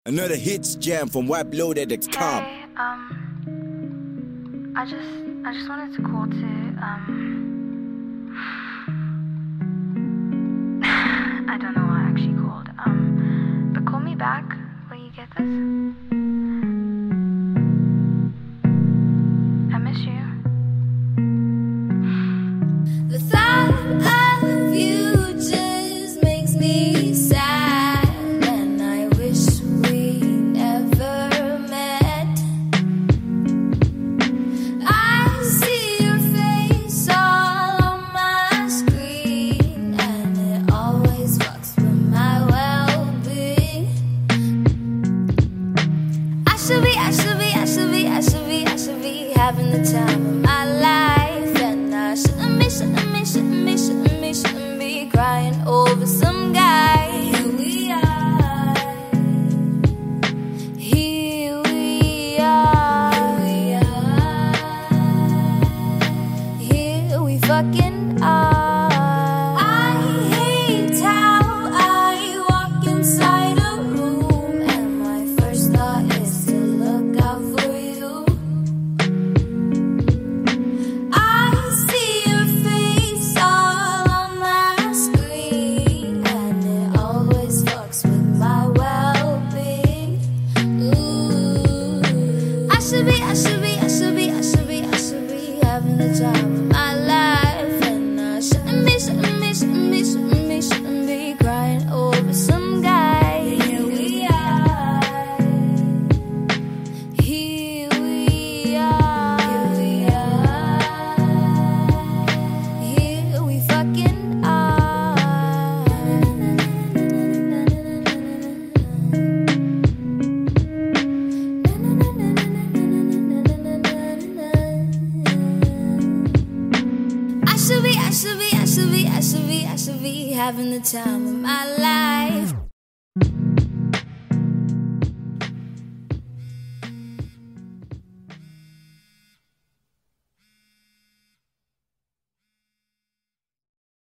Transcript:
Another hits jam from WebLoaded.com. Hey, I just wanted to call to, I don't know why I actually called, but call me back when you get this. I miss you. The thought of you just makes me sad, and I wish we never met. I see your face all on my screen, and it always fucks with my well-being. I should be having the time of my life, and I shouldn't be crying over some guy. Here we are, here we are, here we fucking are. I hate how I walk inside a room, and my first thought is to look out for you. I see your face all on my screen, and it always fucks with my well-being. Ooh, I should be having the time of my life, and I shouldn't be crying over some guy. Here we are, here we are, here we fucking are. I should be having the time of my life.